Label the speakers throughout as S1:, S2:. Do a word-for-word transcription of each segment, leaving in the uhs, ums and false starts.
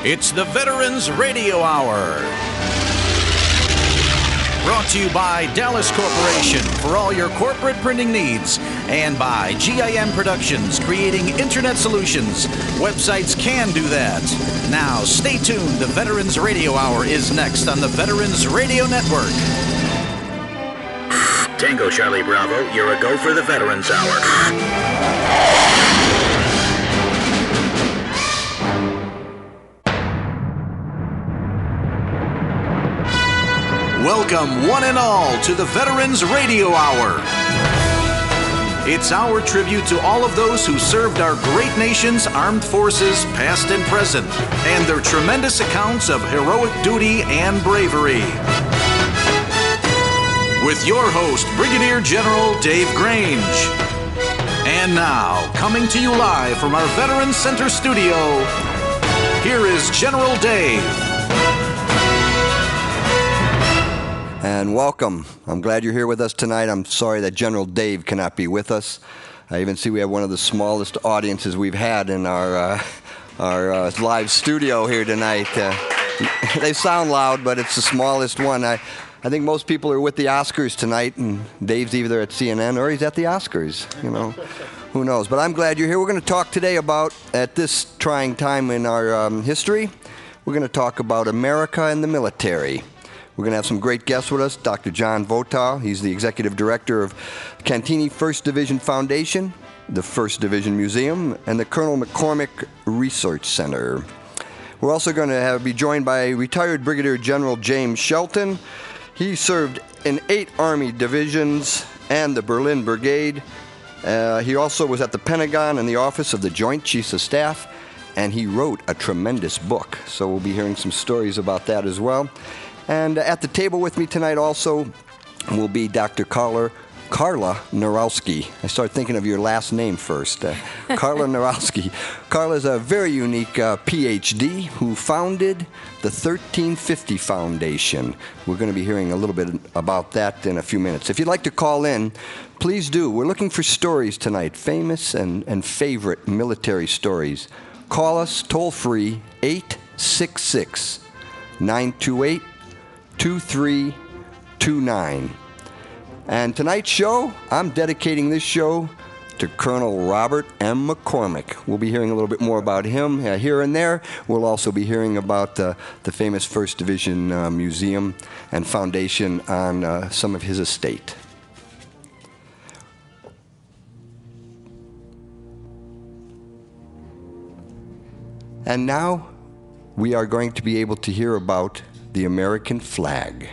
S1: It's the Veterans Radio Hour. Brought to you by Dallas Corporation for all your corporate printing needs, and by G I M Productions, creating internet solutions. Websites can do that. Now, stay tuned. The Veterans Radio Hour is next on the Veterans Radio Network.
S2: Tango Charlie Bravo, you're a go for the Veterans Hour.
S1: Welcome, one and all, to the Veterans Radio Hour. It's our tribute to all of those who served our great nation's armed forces, past and present, and their tremendous accounts of heroic duty and bravery. With your host, Brigadier General Dave Grange. And now, coming to you live from our Veterans Center studio, here is General Dave.
S3: And welcome. I'm glad you're here with us tonight. I'm sorry that General Dave cannot be with us. I even see we have one of the smallest audiences we've had in our uh, our uh, live studio here tonight. Uh, they sound loud, but it's the smallest one. I, I think most people are with the Oscars tonight, and Dave's either at C N N or he's at the Oscars. You know, who knows? But I'm glad you're here. We're going to talk today about, at this trying time in our um, history, we're going to talk about America and the military. We're going to have some great guests with us. Doctor John Votaw, he's the executive director of Cantini First Division Foundation, the First Division Museum, and the Colonel McCormick Research Center. We're also going to have, be joined by retired Brigadier General James Shelton. He served in eight Army divisions and the Berlin Brigade. Uh, he also was at the Pentagon in the Office of the Joint Chiefs of Staff, and he wrote a tremendous book. So we'll be hearing some stories about that as well. And at the table with me tonight also will be Doctor Carla, Carla Narowski. I started thinking of your last name first. Uh, Carla Narowski. Carla is a very unique uh, P H D who founded the thirteen fifty Foundation. We're going to be hearing a little bit about that in a few minutes. If you'd like to call in, please do. We're looking for stories tonight, famous and, and favorite military stories. Call us toll-free, eight six six, nine two eight, two three two nine. And tonight's show, I'm dedicating this show to Colonel Robert M. McCormick. We'll be hearing a little bit more about him uh, here and there. We'll also be hearing about uh, the famous First Division uh, Museum and Foundation on uh, some of his estate. And now we are going to be able to hear about the American flag.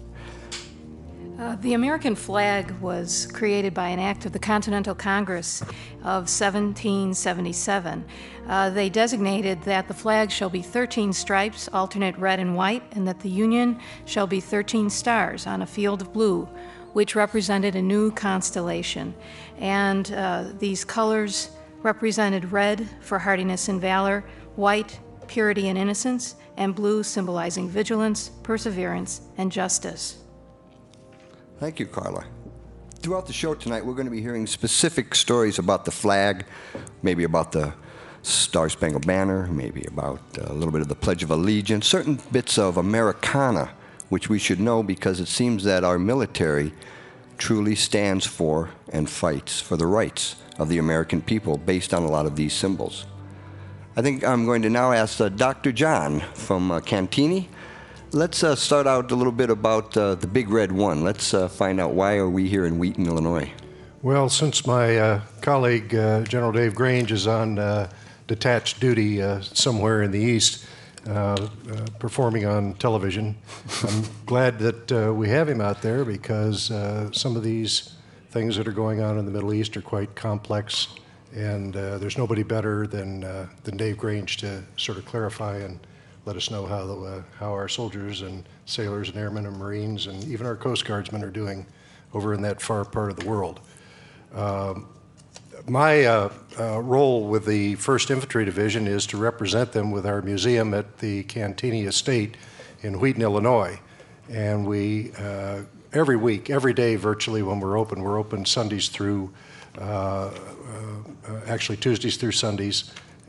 S4: Uh, the American flag was created by an act of the Continental Congress of seventeen seventy-seven. Uh, they designated that the flag shall be thirteen stripes, alternate red and white, and that the Union shall be thirteen stars on a field of blue, which represented a new constellation. And uh, these colors represented red for hardiness and valor, white, purity and innocence, and blue symbolizing vigilance, perseverance, and justice.
S3: Thank you, Carla. Throughout the show tonight, we're going to be hearing specific stories about the flag, maybe about the Star-Spangled Banner, maybe about a little bit of the Pledge of Allegiance, certain bits of Americana, which we should know because it seems that our military truly stands for and fights for the rights of the American people based on a lot of these symbols. I think I'm going to now ask uh, Doctor John from uh, Cantini. Let's uh, start out a little bit about uh, the Big Red One. Let's uh, find out why are we here in Wheaton, Illinois.
S5: Well, since my uh, colleague uh, General Dave Grange is on uh, detached duty uh, somewhere in the East, uh, uh, performing on television, I'm glad that uh, we have him out there because uh, some of these things that are going on in the Middle East are quite complex. And uh, there's nobody better than uh, than Dave Grange to sort of clarify and let us know how the, uh, how our soldiers and sailors and airmen and Marines and even our Coast Guardsmen are doing over in that far part of the world. Um, my uh, uh, role with the First Infantry Division is to represent them with our museum at the Cantini Estate in Wheaton, Illinois. And we, uh, every week, every day virtually when we're open, we're open Sundays through, uh, uh, actually Tuesdays through Sundays,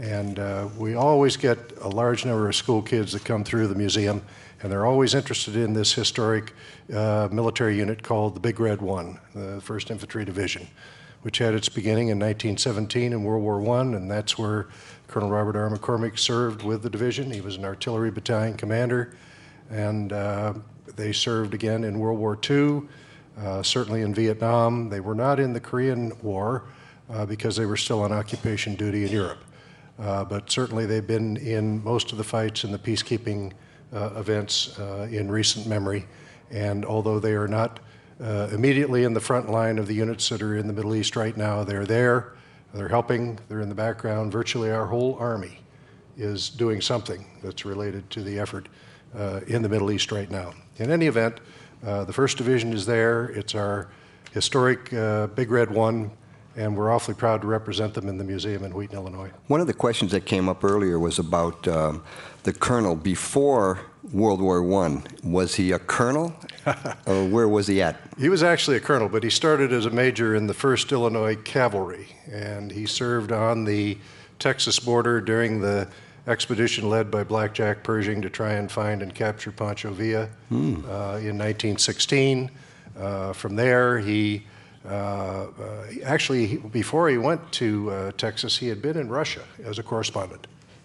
S5: And uh, we always get a large number of school kids that come through the museum, and they're always interested in this historic uh, military unit called the Big Red One, the first Infantry Division, which had its beginning in nineteen seventeen in World War One, and that's where Colonel Robert R. McCormick served with the division. He was an artillery battalion commander, and uh, they served again in World War Two, uh, certainly in Vietnam. They were not in the Korean War uh, because they were still on occupation duty in Europe. Uh, but certainly they've been in most of the fights and the peacekeeping uh, events uh, in recent memory. And although they are not uh, immediately in the front line of the units that are in the Middle East right now, they're there, they're helping, they're in the background. Virtually our whole Army is doing something that's related to the effort uh, in the Middle East right now. In any event, uh, the first Division is there. It's our historic uh, Big Red One, and we're awfully proud to represent them in the museum in Wheaton, Illinois.
S3: One of the questions that came up earlier was about um, the colonel before World War One. Was he a colonel, or where was he at?
S5: He was actually a colonel, but he started as a major in the first Illinois Cavalry, and he served on the Texas border during the expedition led by Black Jack Pershing to try and find and capture Pancho Villa mm. uh, in nineteen sixteen. Uh, from there, he Uh, uh, actually, he, before he went to uh, Texas, he had been in Russia as a correspondent.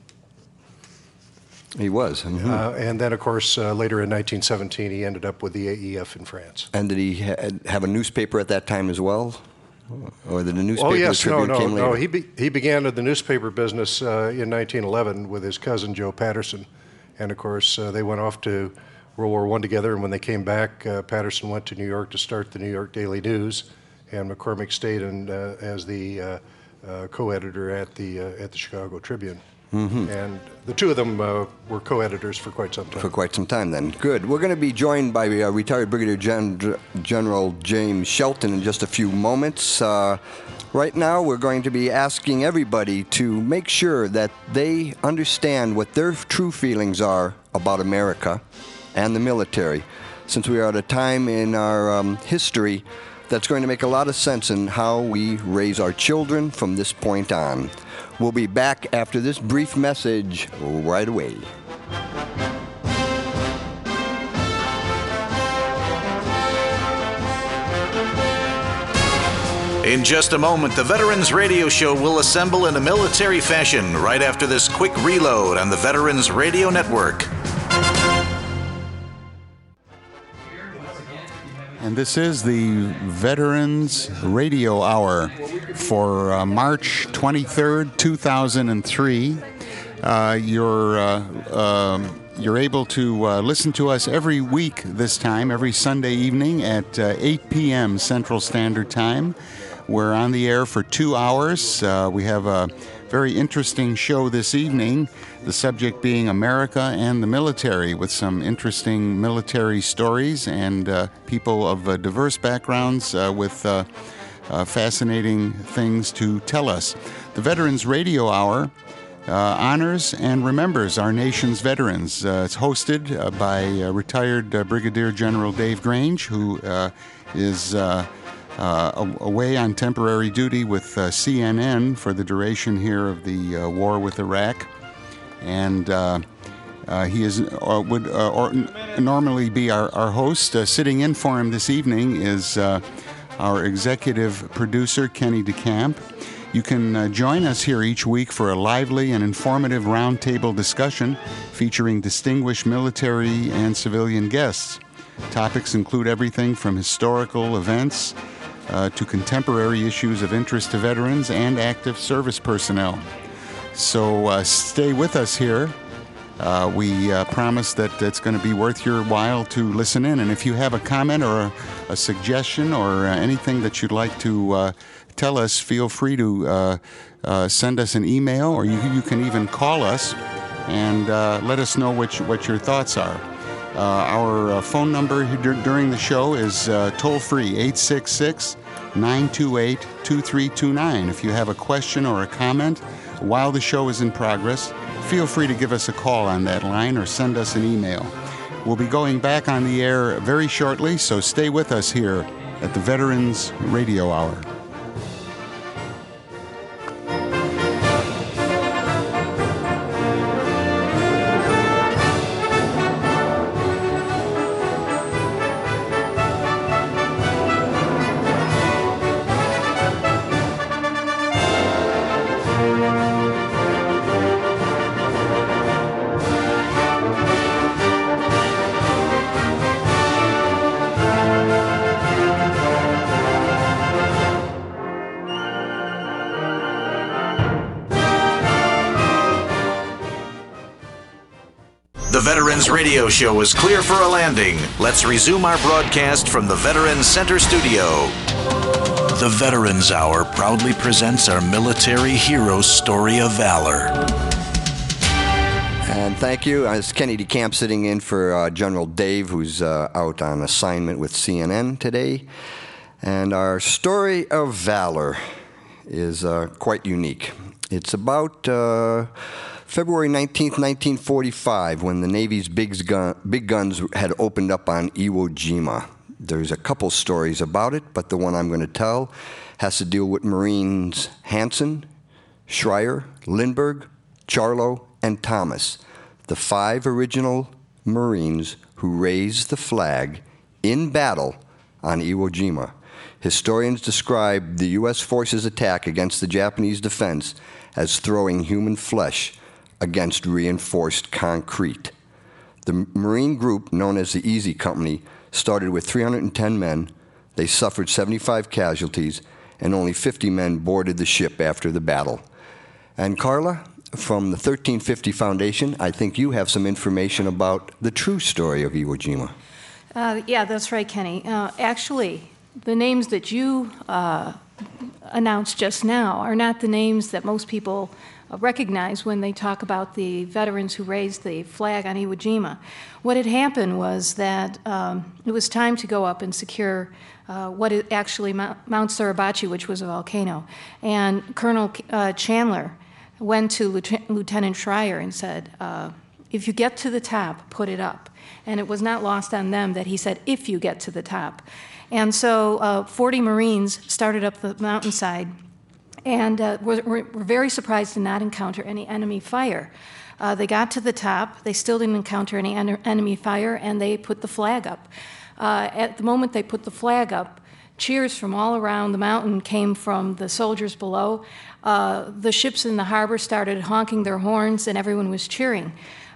S3: He was. Mm-hmm.
S5: Uh, and then, of course, uh, later in nineteen seventeen, he ended up with the A E F in France.
S3: And did he ha- have a newspaper at that time as well? Or did the newspaper
S5: Oh, yes. No,
S3: Tribune
S5: no,
S3: came later?
S5: no. He, be- he began in the newspaper business uh, in nineteen eleven with his cousin, Joe Patterson. And, of course, uh, they went off to World War One together. And when they came back, uh, Patterson went to New York to start the New York Daily News. And McCormick stayed in, uh, as the uh, uh, co-editor at the uh, at the Chicago Tribune. Mm-hmm. And the two of them uh, were co-editors for quite some time.
S3: For quite some time, then. Good. We're going to be joined by uh, retired Brigadier Gen- General James Shelton in just a few moments. Uh, right now, we're going to be asking everybody to make sure that they understand what their true feelings are about America and the military, since we are at a time in our um, history that's going to make a lot of sense in how we raise our children from this point on. We'll be back after this brief message right away.
S1: In just a moment, the Veterans Radio Show will assemble in a military fashion right after this quick reload on the Veterans Radio Network.
S6: And this is the Veterans Radio Hour for uh, March twenty-third, two thousand three. Uh, you're uh, uh, you're able to uh, listen to us every week this time, every Sunday evening at uh, eight p.m. Central Standard Time. We're on the air for two hours. Uh, we have a very interesting show this evening, the subject being America and the military, with some interesting military stories and uh, people of uh, diverse backgrounds uh, with uh, uh, fascinating things to tell us. The Veterans Radio Hour uh, honors and remembers our nation's veterans. Uh, it's hosted uh, by uh, retired uh, Brigadier General Dave Grange, who uh, is uh, Uh, away on temporary duty with uh, C N N for the duration here of the uh, war with Iraq, and uh, uh, he is uh, would uh, or normally be our, our host. Uh, sitting in for him this evening is uh, our executive producer Kenny DeCamp. You can uh, join us here each week for a lively and informative roundtable discussion featuring distinguished military and civilian guests. Topics include everything from historical events Uh, to contemporary issues of interest to veterans and active service personnel. So uh, stay with us here. Uh, we uh, promise that it's going to be worth your while to listen in. And if you have a comment or a, a suggestion or uh, anything that you'd like to uh, tell us, feel free to uh, uh, send us an email, or you, you can even call us and uh, let us know what, you, what your thoughts are. Uh, our uh, phone number d- during the show is uh, toll-free, eight six six, nine two eight, two three two nine. If you have a question or a comment while the show is in progress, feel free to give us a call on that line or send us an email. We'll be going back on the air very shortly, so stay with us here at the Veterans Radio Hour.
S1: radio show is clear for a landing. Let's resume our broadcast from the Veterans Center studio. The Veterans Hour proudly presents our military hero story of valor.
S3: And thank you. It's Kenny DeCamp sitting in for uh, General Dave, who's uh, out on assignment with C N N today. And our story of valor is uh, quite unique. It's about uh, February nineteenth, nineteen forty-five, when the Navy's big, gun, big guns had opened up on Iwo Jima. There's a couple stories about it, but the one I'm going to tell has to deal with Marines Hansen, Schreier, Lindbergh, Charlo, and Thomas, the five original Marines who raised the flag in battle on Iwo Jima. Historians describe the U S forces' attack against the Japanese defense as throwing human flesh against reinforced concrete. The Marine group, known as the Easy Company, started with three hundred ten men. They suffered seventy-five casualties, and only fifty men boarded the ship after the battle. And Carla, from the thirteen fifty Foundation, I think you have some information about the true story of Iwo Jima.
S4: Uh, yeah, that's right, Kenny. Uh, actually, the names that you uh, announced just now are not the names that most people uh, recognize when they talk about the veterans who raised the flag on Iwo Jima. What had happened was that um, it was time to go up and secure uh, what is actually Mount, Mount Suribachi, which was a volcano. And Colonel uh, Chandler went to Lieutenant, Lieutenant Schreier and said, uh, if you get to the top, put it up. And it was not lost on them that he said, if you get to the top. And so uh, forty Marines started up the mountainside and uh, were, were very surprised to not encounter any enemy fire. Uh, they got to the top, they still didn't encounter any en- enemy fire, and they put the flag up. Uh, at the moment they put the flag up, cheers from all around the mountain came from the soldiers below. Uh, the ships in the harbor started honking their horns, and everyone was cheering.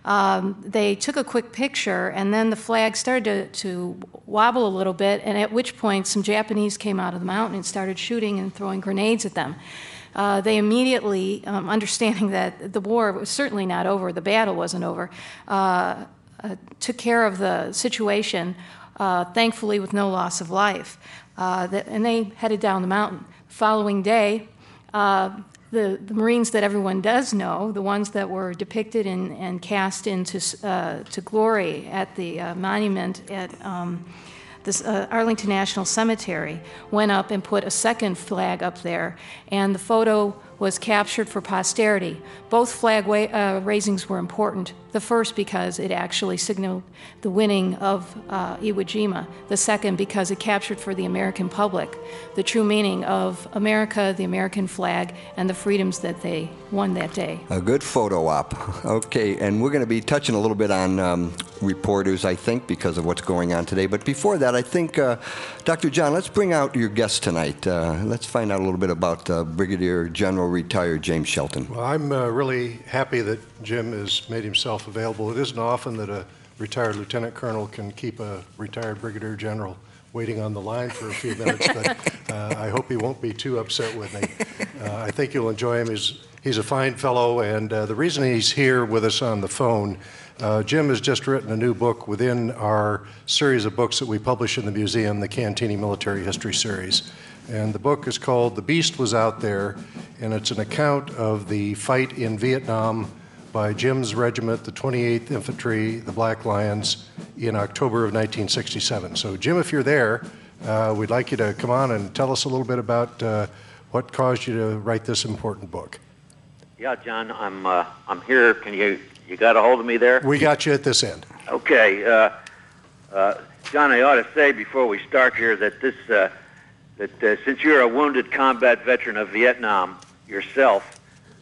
S4: Um, they took a quick picture, and then the flag started to, to wobble a little bit, and at which point some Japanese came out of the mountain and started shooting and throwing grenades at them. Uh, they immediately, um, understanding that the war was certainly not over, the battle wasn't over, uh, uh, took care of the situation, uh, thankfully with no loss of life. Uh, that, and they headed down the mountain. The following day, uh, The, the Marines that everyone does know, the ones that were depicted in, and cast into uh, to glory at the uh, monument at um, this uh, Arlington National Cemetery, went up and put a second flag up there, and the photo was captured for posterity. Both flag wa- uh, raisings were important. The first because it actually signaled the winning of uh, Iwo Jima. The second because it captured for the American public the true meaning of America, the American flag, and the freedoms that they won that day.
S3: A good photo op. Okay, and we're going to be touching a little bit on um, reporters, I think, because of what's going on today. But before that, I think, uh, Doctor John, let's bring out your guest tonight. Uh, let's find out a little bit about uh, Brigadier General retired James Shelton.
S5: Well, I'm uh, really happy that Jim has made himself available. It isn't often that a retired lieutenant colonel can keep a retired brigadier general waiting on the line for a few minutes, but uh, I hope he won't be too upset with me. Uh, I think you'll enjoy him. He's, he's a fine fellow, and uh, the reason he's here with us on the phone, uh, Jim has just written a new book within our series of books that we publish in the museum, the Cantini Military History Series. And the book is called The Beast Was Out There, and it's an account of the fight in Vietnam by Jim's regiment, the twenty-eighth Infantry, the Black Lions, in October of nineteen sixty-seven. So, Jim, if you're there, uh, we'd like you to come on and tell us a little bit about uh, what caused you to write this important book.
S7: Yeah, John, I'm uh, I'm here. Can you you got a hold of me there?
S5: We got you at this end.
S7: Okay, uh, uh, John, I ought to say before we start here that this uh, that uh, since you're a wounded combat veteran of Vietnam yourself,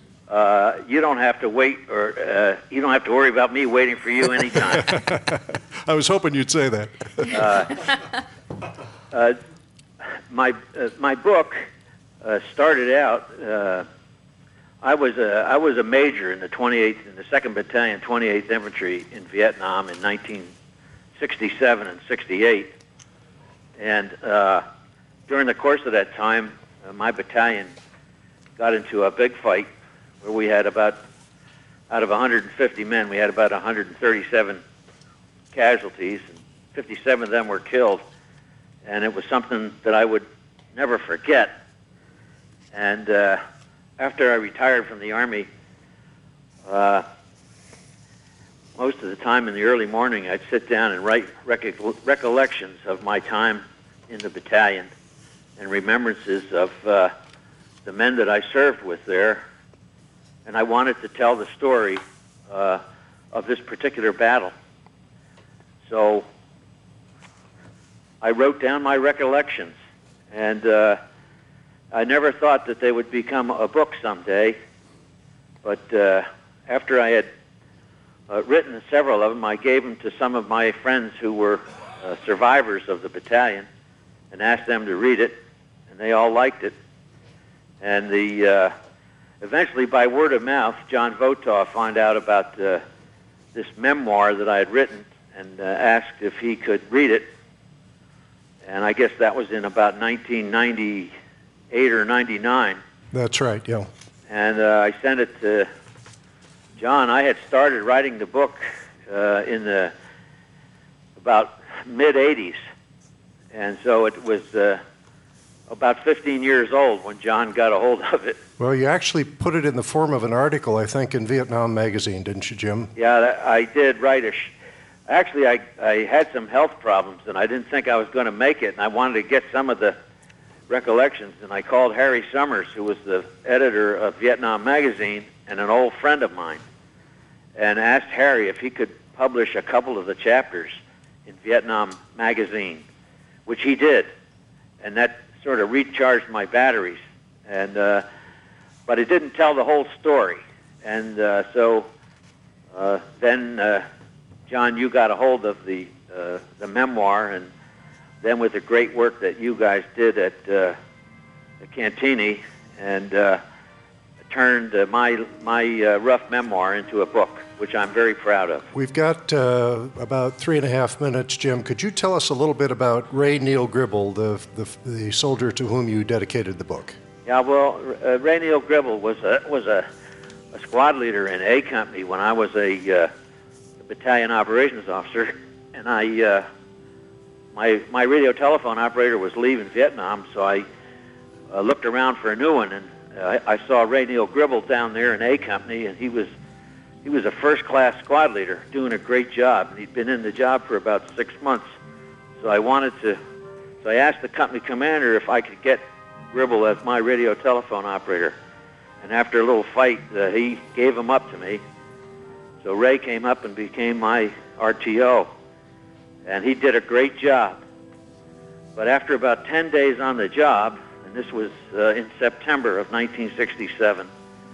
S7: uh, you don't have to wait, or uh, you don't have to worry about me waiting for you anytime.
S5: I was hoping you'd say that.
S7: uh, uh, my uh, my book uh, started out. Uh, I was a I was a major in the twenty-eighth in the second Battalion, twenty-eighth Infantry in Vietnam in nineteen sixty-seven and sixty-eight, and uh, during the course of that time, uh, my battalion got into a big fight where we had about, out of one hundred fifty men, we had about one hundred thirty-seven casualties, and fifty-seven of them were killed. And it was something that I would never forget. And uh, after I retired from the Army, uh, most of the time in the early morning, I'd sit down and write recol- recollections of my time in the battalion and remembrances of uh, the men that I served with there. And I wanted to tell the story uh, of this particular battle. So I wrote down my recollections, and uh, I never thought that they would become a book someday. But uh, after I had uh, written several of them, I gave them to some of my friends who were uh, survivors of the battalion and asked them to read it, and they all liked it. And the uh, eventually, by word of mouth, John Votaw found out about uh, this memoir that I had written and uh, asked if he could read it. And I guess that was in about nineteen ninety-eight or ninety-nine.
S5: That's right, yeah.
S7: And uh, I sent it to John. I had started writing the book uh, in the about mid eighties. And so it was uh, about fifteen years old when John got a hold of it.
S5: Well, you actually put it in the form of an article, I think, in Vietnam Magazine, didn't you, Jim?
S7: Yeah, I did write a... Sh- Actually, I, I had some health problems, and I didn't think I was going to make it, and I wanted to get some of the recollections, and I called Harry Summers, who was the editor of Vietnam Magazine and an old friend of mine, and asked Harry if he could publish a couple of the chapters in Vietnam Magazine, which he did, and that sort of recharged my batteries. And uh, but it didn't tell the whole story, and uh, so uh, then... Uh, John, you got a hold of the uh, the memoir, and then with the great work that you guys did at uh, the Cantini, and uh, turned uh, my my uh, rough memoir into a book, which I'm very proud of.
S5: We've got uh, about three and a half minutes, Jim. Could you tell us a little bit about Ray Neal Gribble, the the, the soldier to whom you dedicated the book?
S7: Yeah, well, uh, Ray Neal Gribble was a was a, a squad leader in A Company when I was a uh, battalion operations officer, and I, uh, my my radio telephone operator was leaving Vietnam, so I uh, looked around for a new one, and uh, I, I saw Ray Neal Gribble down there in A Company, and he was he was a first-class squad leader, doing a great job, and he'd been in the job for about six months. So I wanted to, so I asked the company commander if I could get Gribble as my radio telephone operator, and after a little fight, uh, he gave him up to me. So Ray came up and became my R T O, and he did a great job. But after about ten days on the job, and this was uh, in September of nineteen sixty-seven,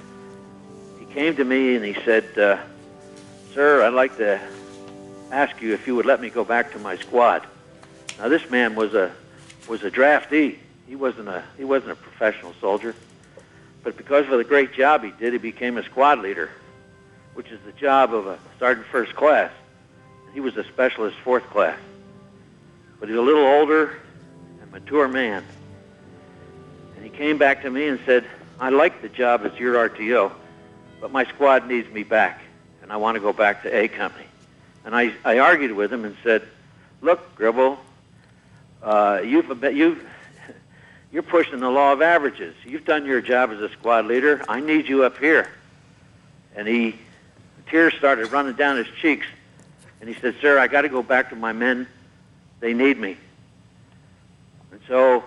S7: he came to me and he said, uh, "Sir, I'd like to ask you if you would let me go back to my squad." Now this man was a was a draftee. He wasn't a he wasn't a professional soldier, but because of the great job he did, he became a squad leader, which is the job of a sergeant first class. He was a specialist fourth class. But he's a little older and mature man. And he came back to me and said, "I like the job as your R T O, but my squad needs me back, and I want to go back to A Company." And I, I argued with him and said, "Look, Gribble, uh, you've, you've, you're pushing the law of averages. You've done your job as a squad leader. I need you up here." And he tears started running down his cheeks, and he said, "Sir, I got to go back to my men. They need me." And so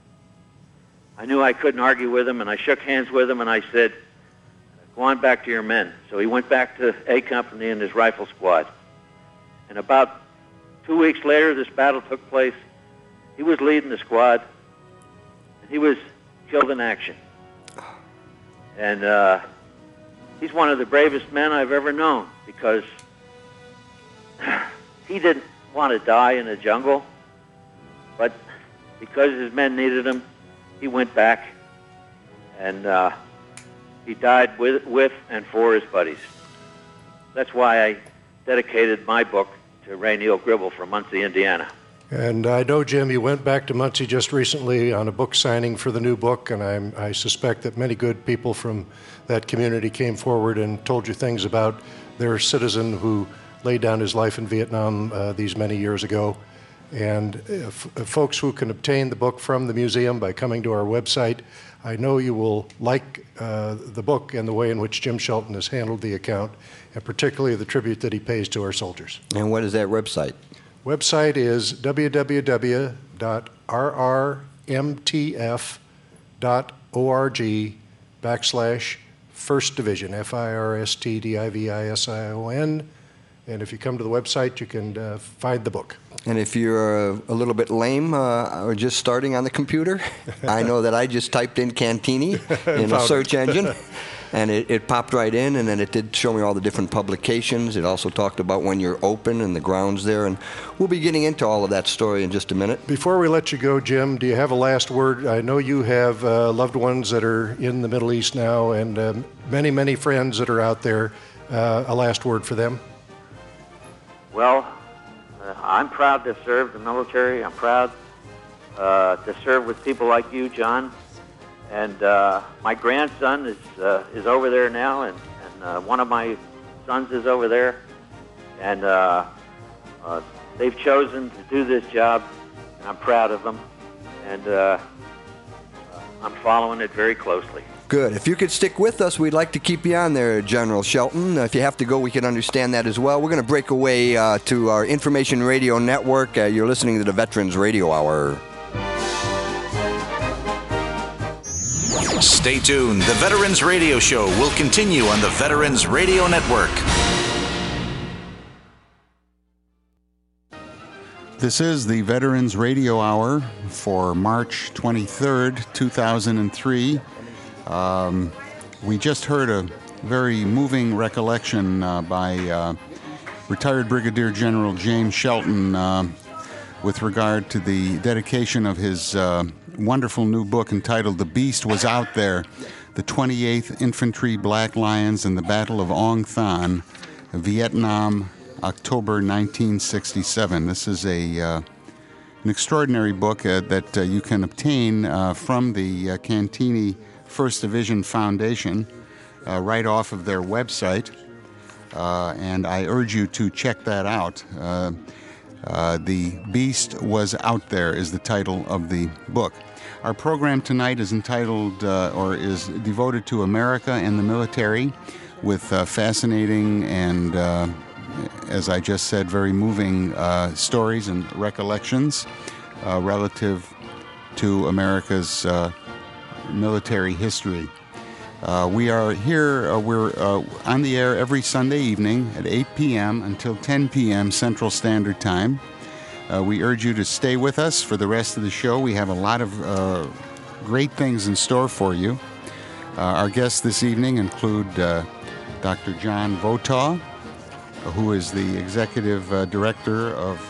S7: I knew I couldn't argue with him, and I shook hands with him, and I said, "Go on back to your men." So he went back to A Company and his rifle squad. And about two weeks later, this battle took place. He was leading the squad, and he was killed in action. And uh, he's one of the bravest men I've ever known, because he didn't want to die in the jungle, but because his men needed him, he went back, and uh, he died with, with and for his buddies. That's why I dedicated my book to Ray Neal Gribble from Muncie, Indiana.
S5: And I know, Jim, you went back to Muncie just recently on a book signing for the new book, and I'm, I suspect that many good people from that community came forward and told you things about their citizen who laid down his life in Vietnam uh, these many years ago. And if, if folks who can obtain the book from the museum by coming to our website, I know you will like uh, the book and the way in which Jim Shelton has handled the account, and particularly the tribute that he pays to our soldiers.
S3: And what is that website?
S5: Website is w w w dot r r m t f dot org backslash First Division, F I R S T D I V I S I O N. And if you come to the website, you can uh, find the book.
S3: And if you're a, a little bit lame uh, or just starting on the computer, I know that I just typed in Cantini in a search engine, and it, it popped right in, and then it did show me all the different publications. It also talked about when you're open and the grounds there, and we'll be getting into all of that story in just a minute.
S5: Before we let you go, Jim, do you have a last word? I know you have uh, loved ones that are in the Middle East now, and um, many, many friends that are out there. Uh, a last word for them?
S7: Well, uh, I'm proud to serve the military. I'm proud uh, to serve with people like you, John. And uh, my grandson is uh, is over there now, and, and uh, one of my sons is over there. And uh, uh, they've chosen to do this job, and I'm proud of them. And uh, I'm following it very closely.
S3: Good. If you could stick with us, we'd like to keep you on there, General Shelton. If you have to go, we can understand that as well. We're going to break away uh, to our Information Radio Network. Uh, you're listening to the Veterans Radio Hour.
S1: Stay tuned. The Veterans Radio Show will continue on the Veterans Radio Network.
S6: This is the Veterans Radio Hour for March twenty-third, two thousand three. Um, we just heard a very moving recollection uh, by uh, retired Brigadier General James Shelton uh, with regard to the dedication of his uh, wonderful new book entitled The Beast Was Out There, the twenty-eighth Infantry Black Lions in the Battle of Ong Thon, Vietnam, October nineteen sixty-seven. This is a uh, an extraordinary book uh, that uh, you can obtain uh, from the uh, Cantini First Division Foundation uh, right off of their website, uh, and I urge you to check that out. Uh, uh, The Beast Was Out There is the title of the book. Our program tonight is entitled, uh, or is devoted to America and the military, with uh, fascinating and, uh, as I just said, very moving uh, stories and recollections uh, relative to America's uh, military history. Uh, we are here, uh, we're uh, on the air every Sunday evening at eight p.m. until ten p.m. Central Standard Time. Uh, we urge you to stay with us for the rest of the show. We have a lot of uh, great things in store for you. Uh, our guests this evening include uh, Doctor John Votaw, who is the Executive uh, Director of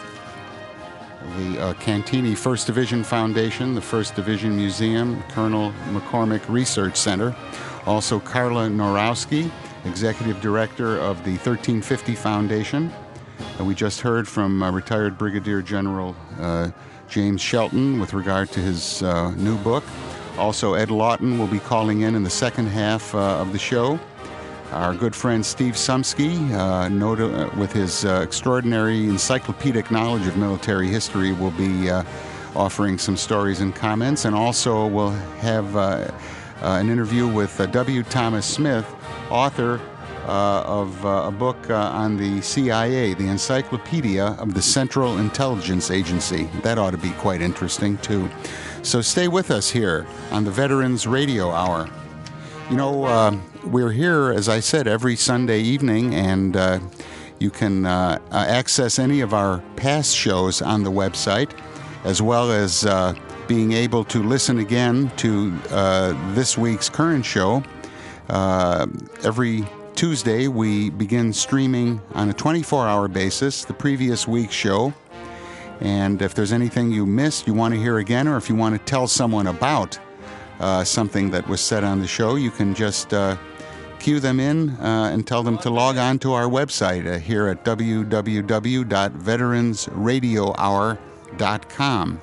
S6: the uh, Cantini First Division Foundation, the First Division Museum, Colonel McCormick Research Center. Also Carla Norowski, Executive Director of the thirteen fifty Foundation. And we just heard from uh, retired Brigadier General uh, James Shelton with regard to his uh, new book. Also Ed Lawton will be calling in in the second half uh, of the show. Our good friend Steve Sumsky, uh, noted, uh, with his uh, extraordinary encyclopedic knowledge of military history, will be uh, offering some stories and comments. And also we'll have uh, uh, an interview with uh, W. Thomas Smith, author uh, of uh, a book uh, on the C I A, the Encyclopedia of the Central Intelligence Agency. That ought to be quite interesting, too. So stay with us here on the Veterans Radio Hour. You know, uh, we're here, as I said, every Sunday evening, and uh, you can uh, uh, access any of our past shows on the website, as well as uh, being able to listen again to uh, this week's current show. Uh, every Tuesday, we begin streaming on a twenty-four hour basis the previous week's show. And if there's anything you missed, you want to hear again, or if you want to tell someone about Uh, something that was said on the show, you can just uh, cue them in uh, and tell them to log on to our website uh, here at w w w dot veterans radio hour dot com.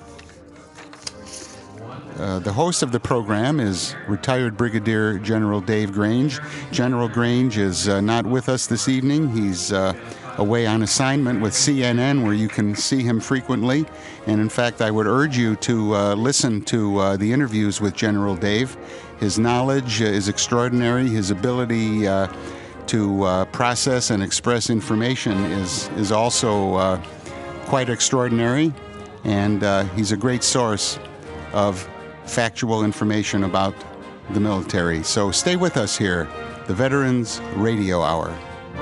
S6: Uh, the host of the program is retired Brigadier General Dave Grange. General Grange is uh, not with us this evening. He's uh, away on assignment with C N N, where you can see him frequently. And in fact, I would urge you to uh, listen to uh, the interviews with General Dave. His knowledge is extraordinary. His ability uh, to uh, process and express information is, is also uh, quite extraordinary. And uh, he's a great source of factual information about the military. So stay with us here, the Veterans Radio Hour.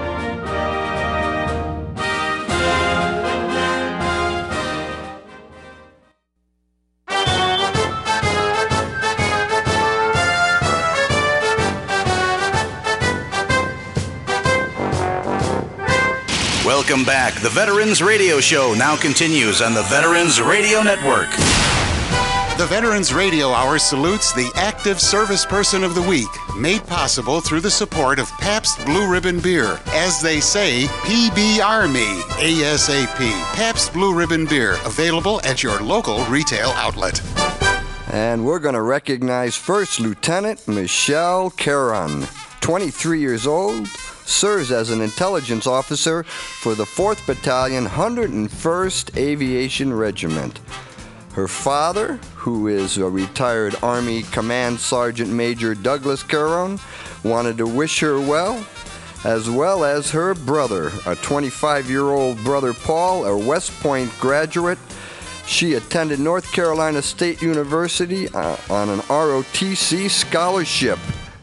S1: Welcome back. The Veterans Radio Show now continues on the Veterans Radio Network.
S6: The Veterans Radio Hour salutes the Active Service Person of the Week, made possible through the support of Pabst Blue Ribbon Beer. As they say, P B R me, ASAP. Pabst Blue Ribbon Beer, available at your local retail outlet.
S3: And we're going to recognize First Lieutenant Michelle Caron, twenty-three years old, serves as an intelligence officer for the fourth Battalion, one hundred first Aviation Regiment. Her father, who is a retired Army Command Sergeant Major Douglas Caron, wanted to wish her well, as well as her brother, a twenty-five-year-old brother Paul, a West Point graduate. She attended North Carolina State University uh, on an R O T C scholarship.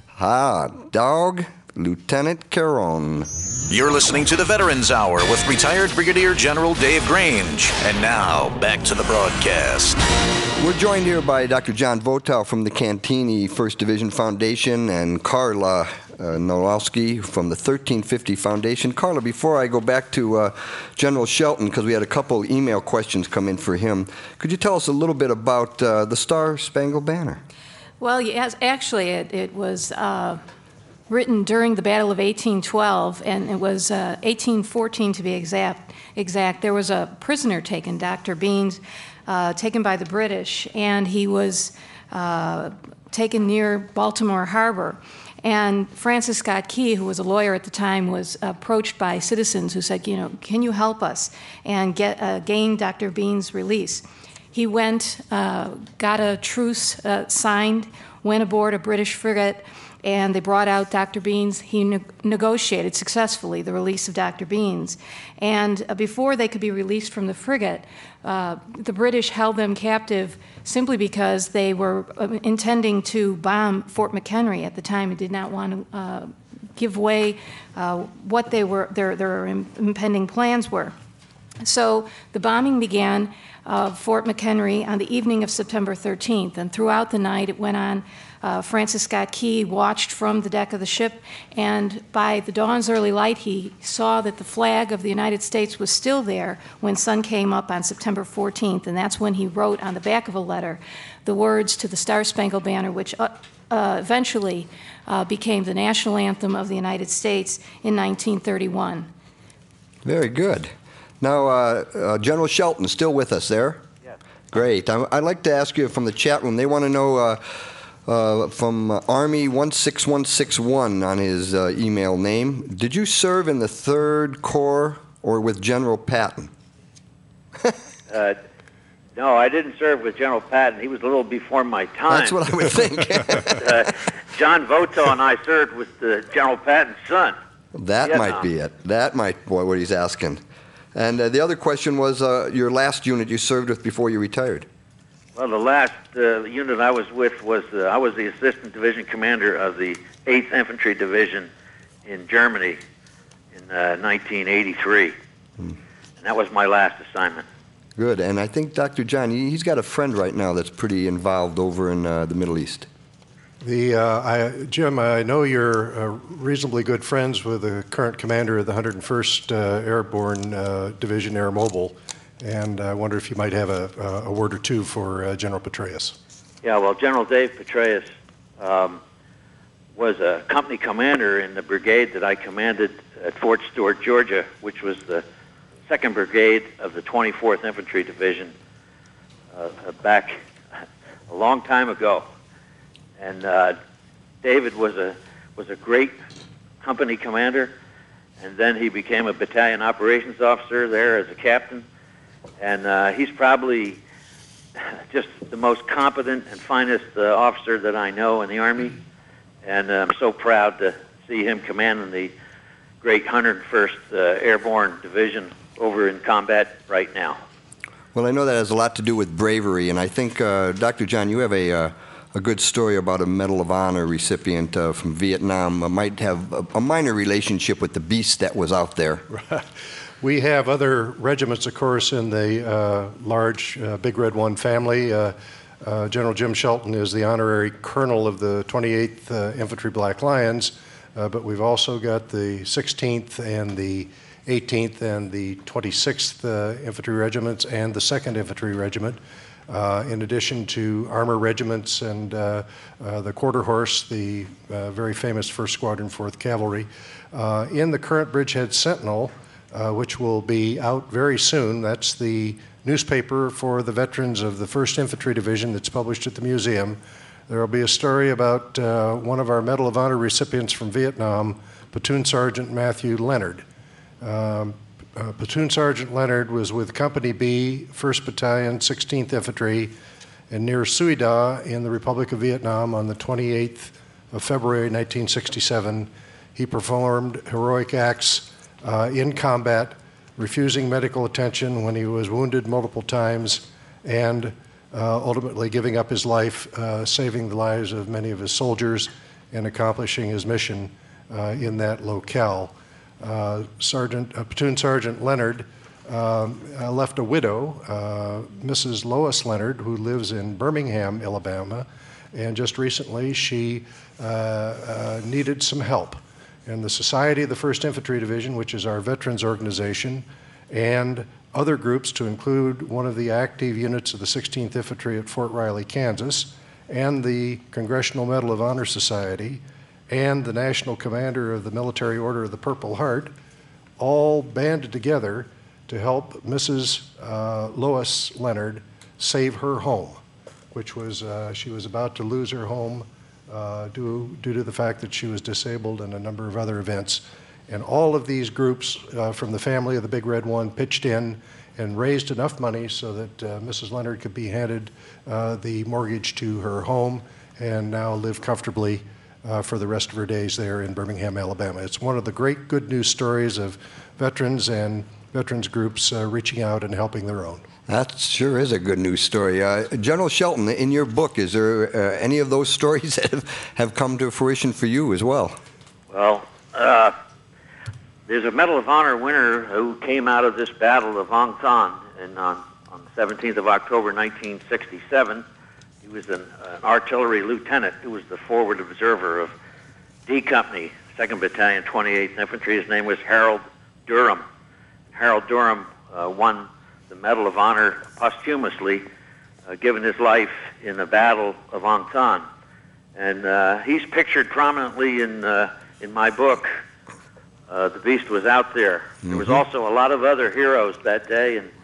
S3: Ah, dog, Lieutenant Caron.
S1: You're listening to the Veterans Hour with retired Brigadier General Dave Grange. And now, back to the broadcast.
S3: We're joined here by Doctor John Votow from the Cantini First Division Foundation and Carla uh, Nowalski from the thirteen fifty Foundation. Carla, before I go back to uh, General Shelton, because we had a couple email questions come in for him, could you tell us a little bit about uh, the Star Spangled Banner?
S4: Well, yes, actually, it, it was uh, written during the Battle of eighteen twelve, and it was uh, eighteen fourteen to be exact. Exact. There was a prisoner taken, Doctor Beans, uh, taken by the British, and he was uh, taken near Baltimore Harbor. And Francis Scott Key, who was a lawyer at the time, was approached by citizens who said, you know, can you help us and get uh, gain Doctor Beans' release? He went, uh, got a truce uh, signed, went aboard a British frigate, and they brought out Doctor Beans. He ne- negotiated successfully the release of Doctor Beans. And uh, before they could be released from the frigate, uh, the British held them captive simply because they were uh, intending to bomb Fort McHenry at the time and did not want to uh, give way uh, what they were, their, their impending plans were. So the bombing began of Fort McHenry on the evening of September thirteenth, and throughout the night it went on. Uh, Francis Scott Key watched from the deck of the ship, and by the dawn's early light he saw that the flag of the United States was still there when sun came up on September fourteenth, and that's when he wrote on the back of a letter the words to the Star Spangled Banner, which uh, uh, eventually uh, became the national anthem of the United States in nineteen thirty-one.
S3: Very good. Now, uh, uh, General Shelton, still with us there?
S7: Yes.
S3: Great. I, I'd like to ask you from the chat room, they want to know uh, uh, from uh, Army one six one six one on his uh, email name, did you serve in the third Corps or with General Patton?
S7: uh, no, I didn't serve with General Patton. He was a little before my time.
S3: That's what I would think.
S7: uh, John Votow and I served with uh, General Patton's son.
S3: That
S7: Vietnam.
S3: might be it. That might be what he's asking. And uh, the other question was uh, your last unit you served with before you retired.
S7: Well, the last uh, unit I was with was, uh, I was the assistant division commander of the eighth Infantry Division in Germany in uh, nineteen eighty-three. Hmm. And that was my last assignment.
S3: Good. And I think Doctor John, he, he's got a friend right now that's pretty involved over in uh, the Middle East.
S5: The uh, I, Jim, I know you're uh, reasonably good friends with the current commander of the one hundred first uh, Airborne uh, Division, Air Mobile, and I wonder if you might have a, a word or two for uh, General Petraeus.
S7: Yeah, well, General Dave Petraeus um, was a company commander in the brigade that I commanded at Fort Stewart, Georgia, which was the second Brigade of the twenty-fourth Infantry Division uh, back a long time ago. And uh, David was a was a great company commander, and then he became a battalion operations officer there as a captain. And uh, he's probably just the most competent and finest uh, officer that I know in the Army. And uh, I'm so proud to see him commanding the great one hundred first uh, Airborne Division over in combat right now.
S3: Well, I know that has a lot to do with bravery, and I think, uh, Doctor John, you have a, uh, a good story about a Medal of Honor recipient uh, from Vietnam. Uh, might have a, a minor relationship with the beast that was out there.
S5: We have other regiments, of course, in the uh, large uh, Big Red One family. Uh, uh, General Jim Shelton is the honorary colonel of the twenty-eighth uh, Infantry Black Lions, uh, but we've also got the sixteenth and the eighteenth and the twenty-sixth uh, Infantry Regiments and the second Infantry Regiment, uh, in addition to armor regiments and uh, uh, the Quarter Horse, the uh, very famous first Squadron, fourth Cavalry. Uh, in the current Bridgehead Sentinel, uh, which will be out very soon, that's the newspaper for the veterans of the first Infantry Division that's published at the museum. There will be a story about uh, one of our Medal of Honor recipients from Vietnam, Platoon Sergeant Matthew Leonard. Um, uh, Platoon Sergeant Leonard was with Company B, first Battalion, sixteenth Infantry, and near Sui Da in the Republic of Vietnam on the twenty-eighth of February nineteen sixty-seven. He performed heroic acts uh, in combat, refusing medical attention when he was wounded multiple times, and uh, ultimately giving up his life, uh, saving the lives of many of his soldiers and accomplishing his mission uh, in that locale. Uh, Sergeant, uh, Platoon Sergeant Leonard um, uh, left a widow, uh, Missus Lois Leonard, who lives in Birmingham, Alabama, and just recently she uh, uh, needed some help. And the Society of the first Infantry Division, which is our veterans organization, and other groups to include one of the active units of the sixteenth Infantry at Fort Riley, Kansas, and the Congressional Medal of Honor Society, and the National Commander of the Military Order of the Purple Heart, all banded together to help Missus Uh, Lois Leonard save her home, which was, uh, she was about to lose her home uh, due, due to the fact that she was disabled and a number of other events. And all of these groups uh, from the family of the Big Red One pitched in and raised enough money so that uh, Missus Leonard could be handed uh, the mortgage to her home and now live comfortably Uh, for the rest of her days there in Birmingham, Alabama. It's one of the great good news stories of veterans and veterans groups uh, reaching out and helping their own.
S3: That sure is a good news story. Uh, General Shelton, in your book, is there uh, any of those stories that have, have come to fruition for you as well?
S7: Well, uh, there's a Medal of Honor winner who came out of this battle of Vang Tan in, on, on the seventeenth of October, nineteen sixty-seven. He was an, an artillery lieutenant who was the forward observer of D Company, second Battalion, twenty-eighth Infantry. His name was Harold Durham. Harold Durham uh, won the Medal of Honor posthumously, uh, given his life in the Battle of Vang Tan. And uh, he's pictured prominently in, uh, in my book. Uh, the Beast was out there. Mm-hmm. There was also a lot of other heroes that day, and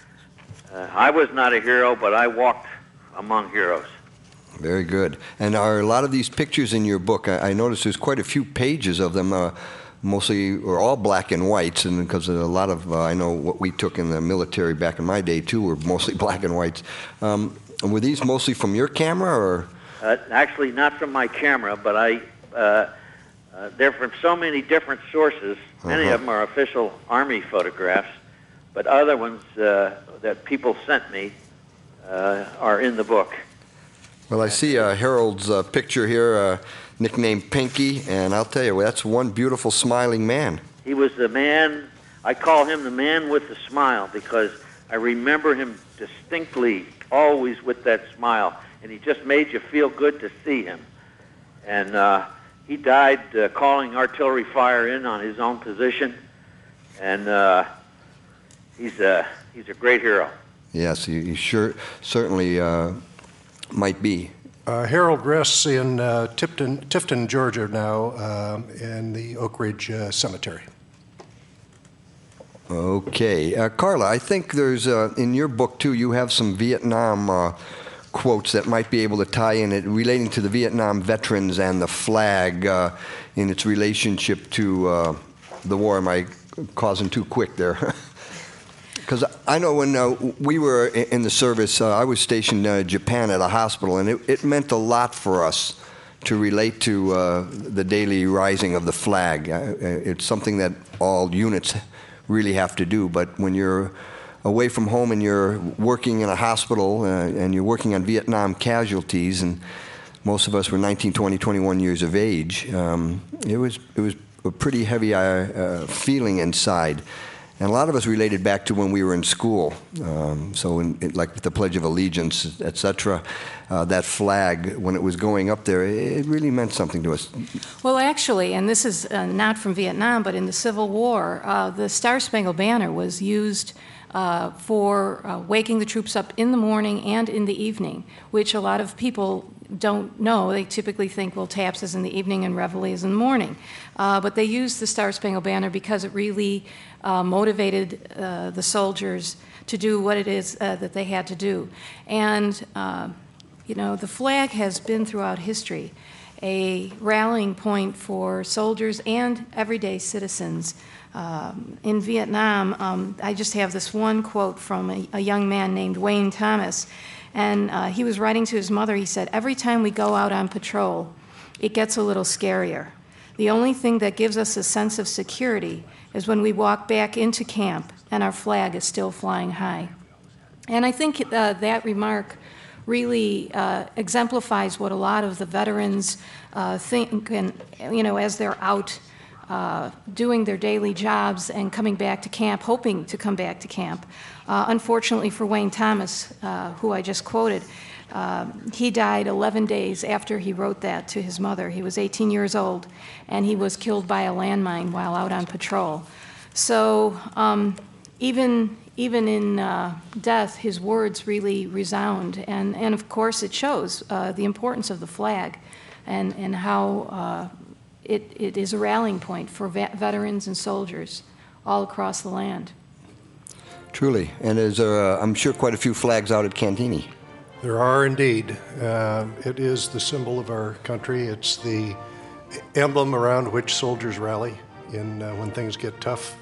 S7: uh, I was not a hero, but I walked among heroes.
S3: Very good. And are a lot of these pictures in your book, I, I noticed there's quite a few pages of them, uh, mostly, or all black and whites, and because a lot of, uh, I know what we took in the military back in my day too, were mostly black and whites. Um, were these mostly from your camera, or?
S7: Uh, actually, not from my camera, but I, uh, uh, they're from so many different sources. Many uh-huh. of them are official Army photographs, but other ones uh, that people sent me Uh, are in the book.
S3: Well, I see uh, Harold's uh, picture here, uh, nicknamed Pinky, and I'll tell you, that's one beautiful smiling man.
S7: He was the man, I call him the man with the smile, because I remember him distinctly, always with that smile, and he just made you feel good to see him. And uh, he died uh, calling artillery fire in on his own position, and uh, he's, a, he's a great hero.
S3: Yes, he, he sure certainly uh, might be.
S5: Uh, Harold rests in uh, Tifton, Tifton, Georgia now, um, in the Oak Ridge uh, Cemetery.
S3: Okay. Uh, Carla, I think there's, uh, in your book too, you have some Vietnam uh, quotes that might be able to tie in it relating to the Vietnam veterans and the flag uh, in its relationship to uh, the war. Am I causing too quick there? Because I know when uh, we were in the service, uh, I was stationed in uh, Japan at a hospital, and it, it meant a lot for us to relate to uh, the daily rising of the flag. Uh, it's something that all units really have to do, but when you're away from home and you're working in a hospital uh, and you're working on Vietnam casualties, and most of us were nineteen, twenty, twenty-one years of age, um, it was it was a pretty heavy uh, uh, feeling inside. And a lot of us related back to when we were in school. Um, so in, in, like the Pledge of Allegiance, et cetera, uh, that flag, when it was going up there, it really meant something to us.
S4: Well, actually, and this is uh, not from Vietnam, but in the Civil War, uh, the Star-Spangled Banner was used uh, for uh, waking the troops up in the morning and in the evening, which a lot of people don't know. They typically think, well, taps is in the evening and reveille is in the morning. Uh, but they used the Star-Spangled Banner because it really uh, motivated uh, the soldiers to do what it is uh, that they had to do. And, uh, you know, the flag has been throughout history a rallying point for soldiers and everyday citizens. Um, in Vietnam, um, I just have this one quote from a, a young man named Wayne Thomas. And uh, he was writing to his mother. He said, "Every time we go out on patrol, it gets a little scarier. The only thing that gives us a sense of security is when we walk back into camp and our flag is still flying high." And I think uh, that remark really uh, exemplifies what a lot of the veterans uh, think, and, you know, as they're out uh, doing their daily jobs and coming back to camp, hoping to come back to camp. Uh, unfortunately for Wayne Thomas, uh, who I just quoted, uh, he died eleven days after he wrote that to his mother. He was eighteen years old, and he was killed by a landmine while out on patrol. So um, even even in uh, death, his words really resound, and, and of course it shows uh, the importance of the flag and, and how uh, it, it is a rallying point for vet- veterans and soldiers all across the land.
S3: Truly. And there's, uh, I'm sure, quite a few flags out at Cantigny.
S5: There are indeed. Uh, it is the symbol of our country. It's the emblem around which soldiers rally in uh, when things get tough.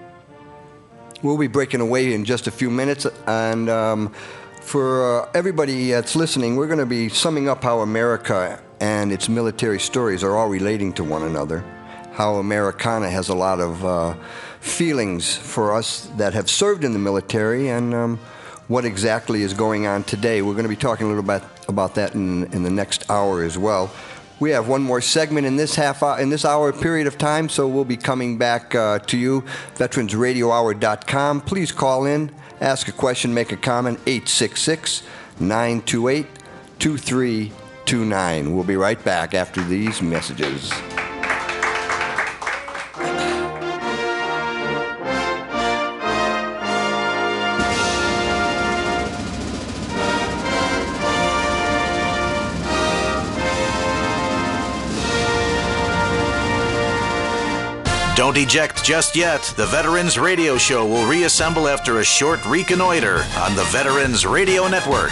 S3: We'll be breaking away in just a few minutes. And um, for uh, everybody that's listening, we're going to be summing up how America and its military stories are all relating to one another. How Americana has a lot of uh, feelings for us that have served in the military, and um, what exactly is going on today. We're going to be talking a little bit about that in, in the next hour as well. We have one more segment in this half hour, in this hour period of time, so we'll be coming back uh, to you, veterans radio hour dot com. Please call in, ask a question, make a comment, eight six six, nine two eight, two three two nine. We'll be right back after these messages.
S1: Don't eject just yet. The Veterans Radio Show will reassemble after a short reconnoiter on the Veterans Radio Network.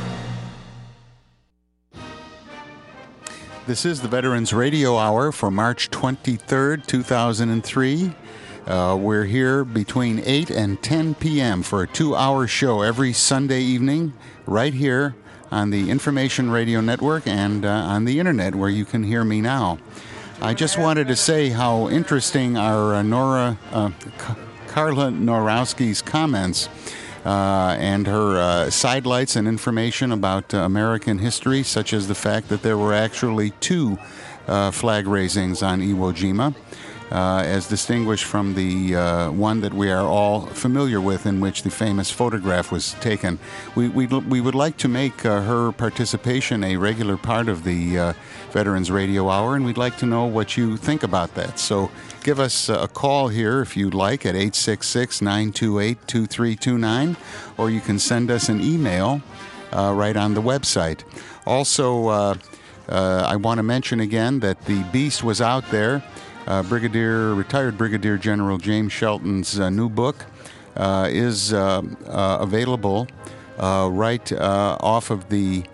S6: This is the Veterans Radio Hour for March twenty-third, two thousand three. Uh, we're here between eight and ten p.m. for a two-hour show every Sunday evening right here on the Information Radio Network and uh, on the Internet, where you can hear me now. I just wanted to say how interesting are uh, Nora, uh, C- Carla Norowski's comments uh, and her uh, sidelights and information about uh, American history, such as the fact that there were actually two uh, flag raisings on Iwo Jima, uh, as distinguished from the uh, one that we are all familiar with, in which the famous photograph was taken. We we, we would like to make uh, her participation a regular part of the uh, Veterans Radio Hour, and we'd like to know what you think about that. So give us a call here if you'd like at eight six six, nine two eight, two three two nine, or you can send us an email uh, right on the website. Also, uh, uh, I want to mention again that the Beast was out there. Uh, Brigadier, retired Brigadier General James Shelton's uh, new book uh, is uh, uh, available uh, right uh, off of the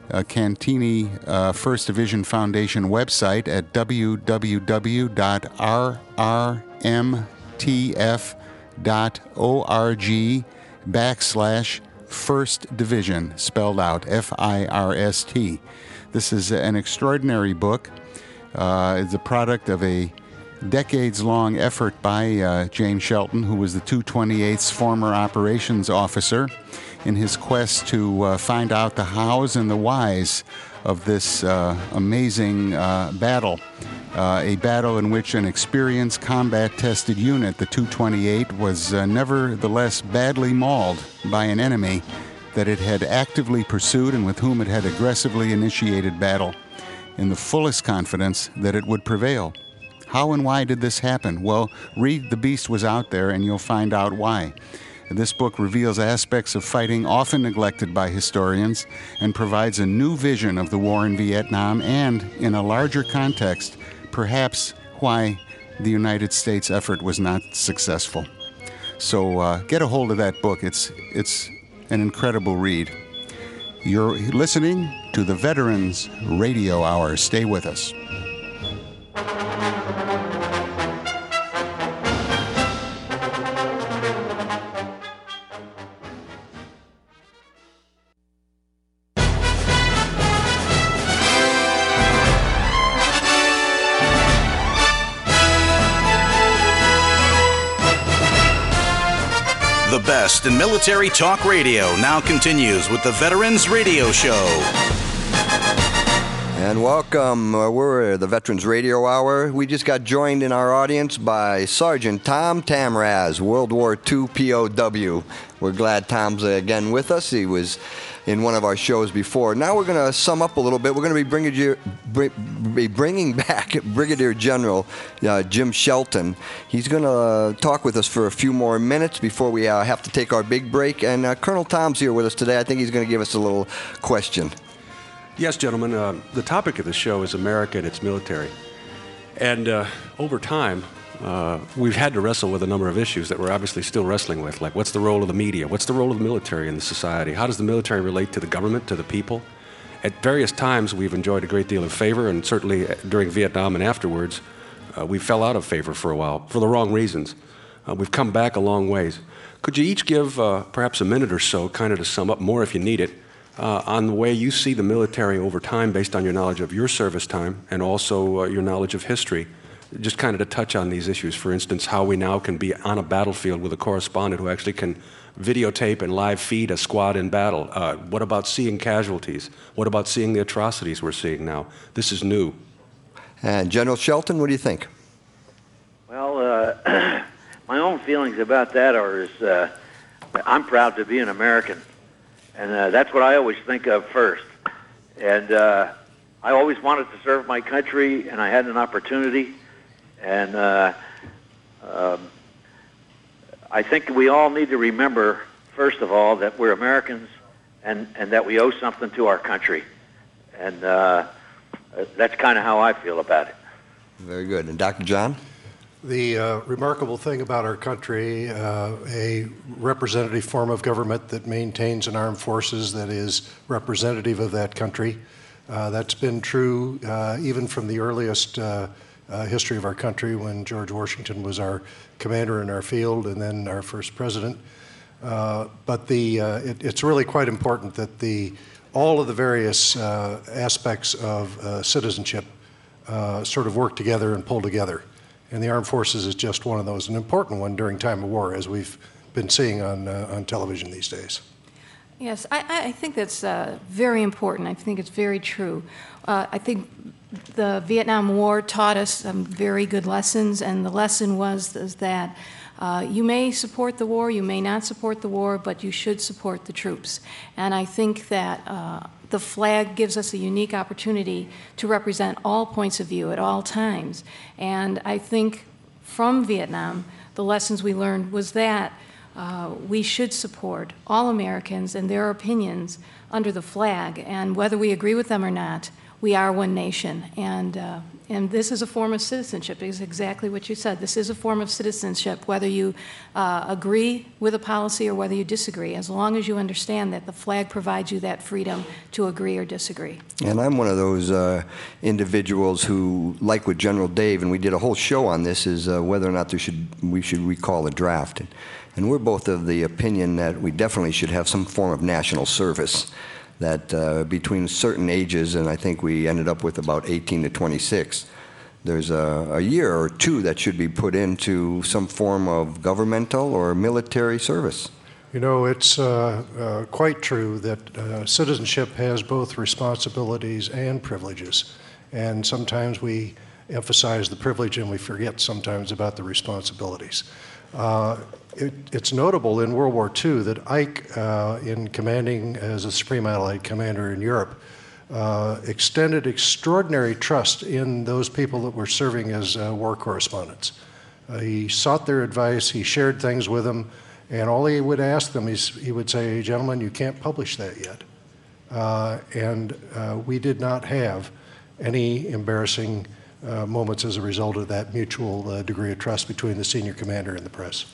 S6: uh, Cantini uh, First Division Foundation website at w w w dot r r m t f dot org backslash First Division, spelled out F I R S T. This is an extraordinary book. Uh, it's a product of a decades-long effort by uh, James Shelton, who was the two twenty-eighth's former operations officer, in his quest to uh, find out the hows and the whys of this uh, amazing uh, battle. Uh, a battle in which an experienced combat-tested unit, the two twenty-eight, was uh, nevertheless badly mauled by an enemy that it had actively pursued and with whom it had aggressively initiated battle, in the fullest confidence that it would prevail. How and why did this happen? Well, read The Beast Was Out There and you'll find out why. This book reveals aspects of fighting often neglected by historians and provides a new vision of the war in Vietnam and, in a larger context, perhaps why the United States effort was not successful. So uh, get a hold of that book. It's, it's an incredible read. You're listening to the Veterans Radio Hour. Stay with us.
S1: The best in military talk radio now continues with the Veterans Radio Show.
S3: And welcome. Uh, we're the Veterans Radio Hour. We just got joined in our audience by Sergeant Tom Tamraz, World War Two P O W. We're glad Tom's uh, again with us. He was in one of our shows before. Now we're going to sum up a little bit. We're going to be bringing, you, be bringing back Brigadier General uh, Jim Shelton. He's going to uh, talk with us for a few more minutes before we uh, have to take our big break. And uh, Colonel Tom's here with us today. I think he's going to give us a little question.
S8: Yes, gentlemen. Uh, the topic of the show is America and its military. And uh, over time, uh, we've had to wrestle with a number of issues that we're obviously still wrestling with, like what's the role of the media? What's the role of the military in the society? How does the military relate to the government, to the people? At various times, we've enjoyed a great deal of favor, and certainly during Vietnam and afterwards, uh, we fell out of favor for a while, for the wrong reasons. Uh, we've come back a long ways. Could you each give uh, perhaps a minute or so, kind of to sum up more if you need it, uh, on the way you see the military over time based on your knowledge of your service time and also uh, your knowledge of history? Just kind of to touch on these issues. For instance, how we now can be on a battlefield with a correspondent who actually can videotape and live feed a squad in battle. Uh, what about seeing casualties? What about seeing the atrocities we're seeing now? This is new.
S3: And General Shelton, what do you think?
S7: Well, uh, my own feelings about that are is uh, I'm proud to be an American, and uh, that's what I always think of first. And uh, I always wanted to serve my country, and I had an opportunity. And uh, um, I think we all need to remember, first of all, that we're Americans and, and that we owe something to our country. And uh, that's kind of how I feel about it.
S3: Very good. And Doctor John?
S5: The uh, remarkable thing about our country, uh, a representative form of government that maintains an armed forces that is representative of that country. Uh, that's been true uh, even from the earliest uh, Uh, history of our country, when George Washington was our commander in our field and then our first president. Uh, but the, uh, it, it's really quite important that the, all of the various uh, aspects of uh, citizenship uh, sort of work together and pull together. And the armed forces is just one of those, an important one during time of war, as we've been seeing on, uh, on television these days.
S4: Yes, I, I think that's uh, very important. I think it's very true. Uh, I think the Vietnam War taught us some very good lessons, and the lesson was is that uh, you may support the war, you may not support the war, but you should support the troops. And I think that uh, the flag gives us a unique opportunity to represent all points of view at all times. And I think from Vietnam, the lessons we learned was that Uh, we should support all Americans and their opinions under the flag, and whether we agree with them or not, we are one nation. And uh, and this is a form of citizenship. It is exactly what you said. This is a form of citizenship, whether you uh, agree with a policy or whether you disagree, as long as you understand that the flag provides you that freedom to agree or disagree.
S3: And I'm one of those uh, individuals who, like with General Dave, and we did a whole show on this, is uh, whether or not there should we should recall a draft. And, and we're both of the opinion that we definitely should have some form of national service, that uh, between certain ages, and I think we ended up with about eighteen to twenty-six, there's a, a year or two that should be put into some form of governmental or military service.
S5: You know, it's uh, uh, quite true that uh, citizenship has both responsibilities and privileges. And sometimes we emphasize the privilege and we forget sometimes about the responsibilities. Uh, it, it's notable in World War Two that Ike, uh, in commanding as a Supreme Allied Commander in Europe, uh, extended extraordinary trust in those people that were serving as uh, war correspondents. Uh, he sought their advice, he shared things with them, and all he would ask them is, he would say, gentlemen, you can't publish that yet. Uh, and uh, we did not have any embarrassing uh, moments as a result of that mutual uh, degree of trust between the senior commander and the press.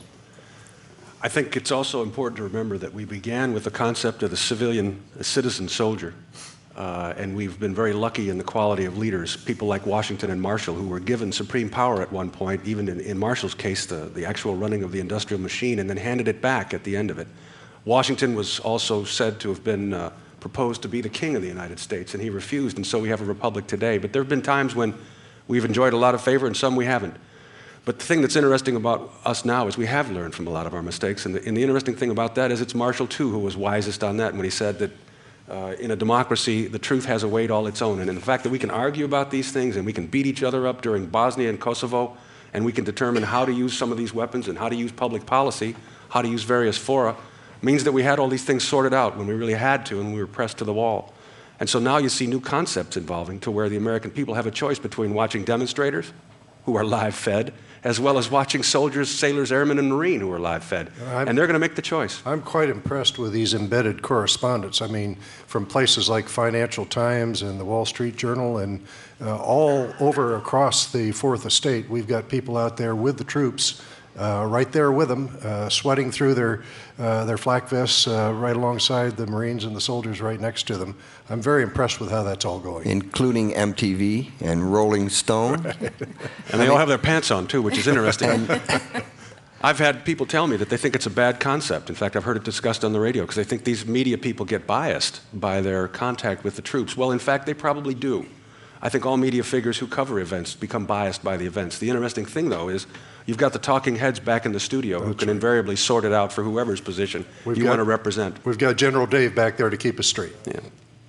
S8: I think it's also important to remember that we began with the concept of the civilian citizen soldier. Uh, and we've been very lucky in the quality of leaders, people like Washington and Marshall, who were given supreme power at one point, even in, in Marshall's case, the, the actual running of the industrial machine, and then handed it back at the end of it. Washington was also said to have been uh, proposed to be the king of the United States, and he refused, and so we have a republic today. But there have been times when we've enjoyed a lot of favor and some we haven't. But the thing that's interesting about us now is we have learned from a lot of our mistakes, and the, and the interesting thing about that is it's Marshall, too, who was wisest on that when he said that Uh, in a democracy, the truth has a weight all its own. And in the fact that we can argue about these things and we can beat each other up during Bosnia and Kosovo, and we can determine how to use some of these weapons and how to use public policy, how to use various fora, means that we had all these things sorted out when we really had to and we were pressed to the wall. And so now you see new concepts involving to where the American people have a choice between watching demonstrators, who are live-fed, as well as watching soldiers, sailors, airmen, and Marine who are live-fed. I'm, and they're going to make the choice.
S5: I'm quite impressed with these embedded correspondents. I mean, from places like Financial Times and the Wall Street Journal and uh, all over across the Fourth Estate, we've got people out there with the troops, uh, right there with them, uh, sweating through their, uh, their flak vests uh, right alongside the Marines and the soldiers right next to them. I'm very impressed with how that's all going.
S3: Including M T V and Rolling Stone.
S8: And they all have their pants on, too, which is interesting. I've had people tell me that they think it's a bad concept. In fact, I've heard it discussed on the radio because they think these media people get biased by their contact with the troops. Well, in fact, they probably do. I think all media figures who cover events become biased by the events. The interesting thing, though, is you've got the talking heads back in the studio who can invariably sort it out for whoever's position you want to represent.
S5: We've got General Dave back there to keep us straight.
S8: Yeah.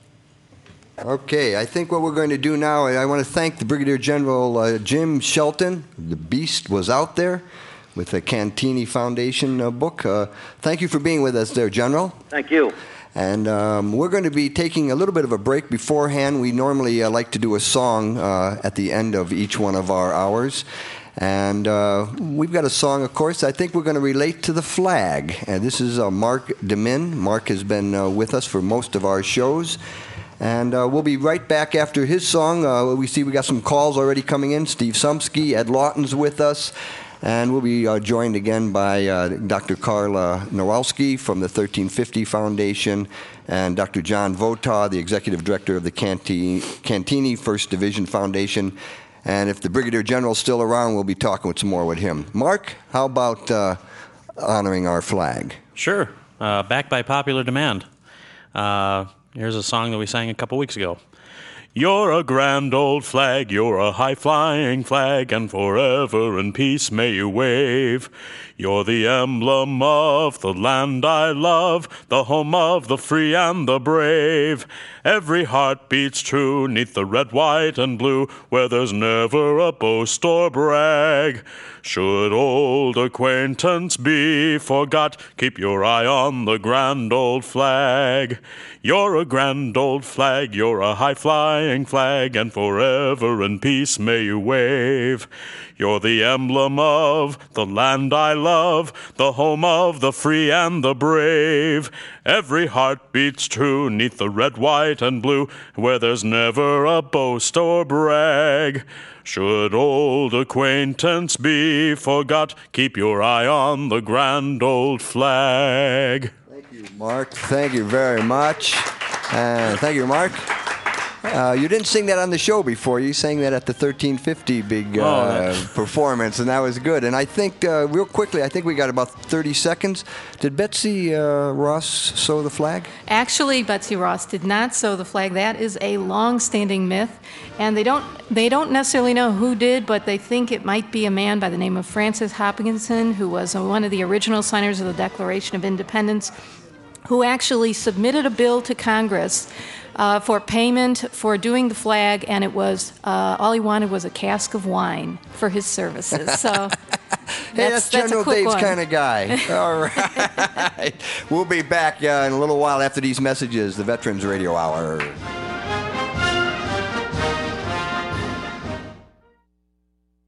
S3: Okay, I think what we're going to do now, I want to thank the Brigadier General uh, Jim Shelton. The Beast was out there with the Cantini Foundation uh, book. Uh, thank you for being with us there, General.
S7: Thank you.
S3: And um, we're going to be taking a little bit of a break beforehand. We normally uh, like to do a song uh, at the end of each one of our hours. And uh, we've got a song, of course, I think we're going to relate to the flag. And this is uh, Mark DeMin. Mark has been uh, with us for most of our shows. And uh, we'll be right back after his song. Uh, we see we got some calls already coming in. Steve Sumsky, Ed Lawton's with us. And we'll be uh, joined again by uh, Doctor Carla Nowalski from the thirteen fifty Foundation and Doctor John Votaw, the Executive Director of the Canti- Cantini First Division Foundation. And if the Brigadier General's still around, we'll be talking with some more with him. Mark, how about uh, honoring our flag?
S9: Sure. Uh, back by popular demand. Uh, here's a song that we sang a couple weeks ago. You're a grand old flag, you're a high-flying flag, and forever in peace may you wave. You're the emblem of the land I love, the home of the free and the brave. Every heart beats true neath the red, white, and blue, where there's never a boast or brag. Should old acquaintance be forgot, keep your eye on the grand old flag. You're a grand old flag, you're a high-flying high-flying flag, and forever in peace may you wave. You're the emblem of the land I love, the home of the free and the brave. Every heart beats true 'neath the red, white, and blue, where there's never a boast or brag. Should old acquaintance be forgot, keep your eye on the grand old flag.
S3: Thank you, Mark. Thank you very much. Uh, thank you, Mark. Uh, you didn't sing that on the show before. You sang that at the thirteen fifty big uh,
S9: Oh,
S3: performance, and that was good. And I think, uh, real quickly, I think we got about thirty seconds. Did Betsy uh, Ross sew the flag?
S4: Actually, Betsy Ross did not sew the flag. That is a long-standing myth, and they don't they don't necessarily know who did, but they think it might be a man by the name of Francis Hopkinson, who was one of the original signers of the Declaration of Independence, who actually submitted a bill to Congress Uh, for payment for doing the flag, and it was uh, all he wanted was a cask of wine for his services. So
S3: Hey,
S4: that's,
S3: that's
S4: that's
S3: General
S4: a quick
S3: Dave's
S4: one.
S3: kind of guy. All right. We'll be back uh, in a little while after these messages, the Veterans Radio Hour.